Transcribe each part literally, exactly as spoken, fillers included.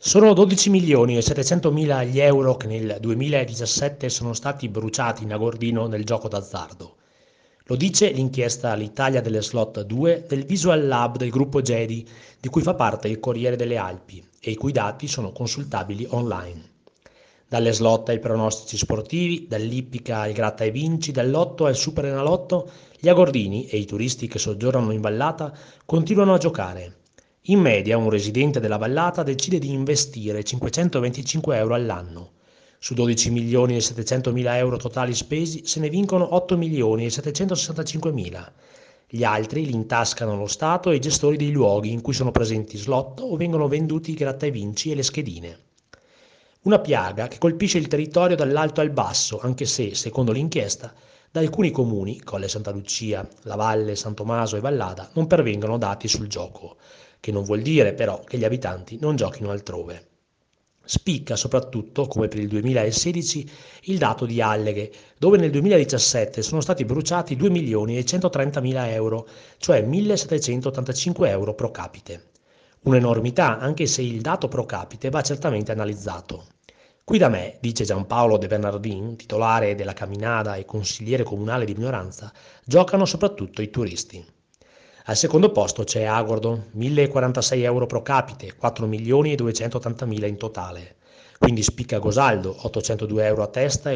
Sono dodici milioni e settecentomila gli euro che nel duemiladiciassette sono stati bruciati in Agordino nel gioco d'azzardo. Lo dice l'inchiesta L'Italia delle Slot due del Visual Lab del gruppo Gedi, di cui fa parte il Corriere delle Alpi e i cui dati sono consultabili online. Dalle slot ai pronostici sportivi, dall'ippica al gratta e vinci, dal lotto al super enalotto, gli agordini e i turisti che soggiornano in vallata continuano a giocare. In media un residente della vallata decide di investire cinquecentoventicinque euro all'anno. Su dodici milioni e settecentomila euro totali spesi se ne vincono otto milioni e settecentosessantacinquemila. Gli altri li intascano lo Stato e i gestori dei luoghi in cui sono presenti slot o vengono venduti i gratta e vinci e le schedine. Una piaga che colpisce il territorio dall'alto al basso, anche se, secondo l'inchiesta, da alcuni comuni, Colle Santa Lucia, La Valle, San Tommaso e Vallada, non pervengono dati sul gioco, che non vuol dire però che gli abitanti non giochino altrove. Spicca soprattutto, come per il duemilasedici, il dato di Alleghe, dove nel duemiladiciassette sono stati bruciati due milioni e centotrentamila euro, cioè millesettecentottantacinque euro pro capite. Un'enormità, anche se il dato pro capite va certamente analizzato. Qui da me, dice Giampaolo De Bernardin, titolare della Caminada e consigliere comunale di minoranza, giocano soprattutto i turisti. Al secondo posto c'è Agordo, millequarantasei euro pro capite, quattro milioni e duecentottantamila in totale. Quindi spicca Gosaldo, ottocentodue euro a testa e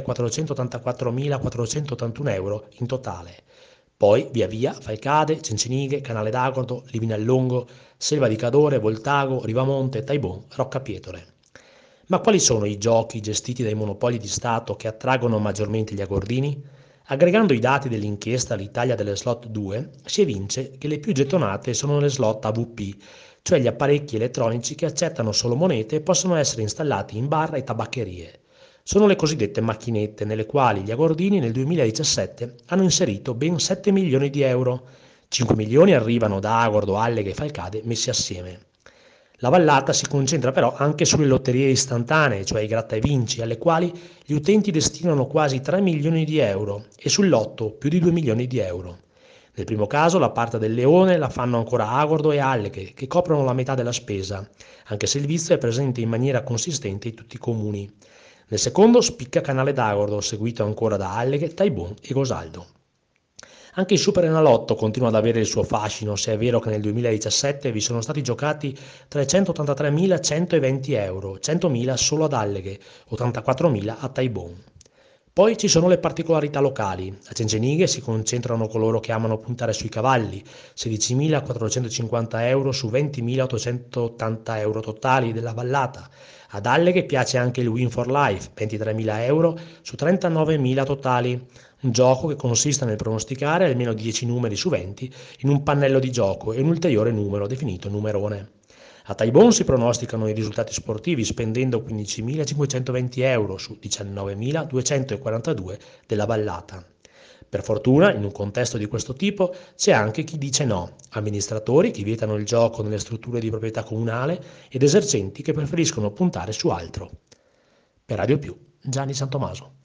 quattrocentottantaquattromilaquattrocentottantuno euro in totale. Poi, via via, Falcade, Cencenighe, Canale d'Agordo, Livinallongo, Selva di Cadore, Voltago, Rivamonte, Taibon, Roccapietore. Ma quali sono i giochi gestiti dai monopoli di Stato che attraggono maggiormente gli agordini? Aggregando i dati dell'inchiesta L'Italia delle Slot due, si evince che le più gettonate sono le slot A V P, cioè gli apparecchi elettronici che accettano solo monete e possono essere installati in bar e tabaccherie. Sono le cosiddette macchinette nelle quali gli agordini nel duemiladiciassette hanno inserito ben sette milioni di euro. cinque milioni arrivano da Agordo, Alleghe e Falcade messi assieme. La vallata si concentra però anche sulle lotterie istantanee, cioè i gratta e vinci, alle quali gli utenti destinano quasi tre milioni di euro e sul lotto più di due milioni di euro. Nel primo caso la parte del leone la fanno ancora Agordo e Alleghe, che coprono la metà della spesa, anche se il vizio è presente in maniera consistente in tutti i comuni. Nel secondo spicca Canale d'Agordo, seguito ancora da Alleghe, Taibon e Gosaldo. Anche il Super Enalotto continua ad avere il suo fascino, se è vero che nel duemiladiciassette vi sono stati giocati trecentottantatremilacentoventi euro, centomila solo ad Alleghe, ottantaquattromila a Taibon. Poi ci sono le particolarità locali. A Cencenighe si concentrano coloro che amano puntare sui cavalli, sedicimilaquattrocentocinquanta euro su ventimilaottocentottanta euro totali della vallata. Ad Alleghe piace anche il Win for Life, ventitremila euro su trentanovemila totali. Un gioco che consiste nel pronosticare almeno dieci numeri su venti in un pannello di gioco e un ulteriore numero definito numerone. A Taibon si pronosticano i risultati sportivi spendendo quindicimilacinquecentoventi euro su diciannovemiladuecentoquarantadue della vallata. Per fortuna, in un contesto di questo tipo, c'è anche chi dice no, amministratori che vietano il gioco nelle strutture di proprietà comunale ed esercenti che preferiscono puntare su altro. Per Radio Più, Gianni Santomaso.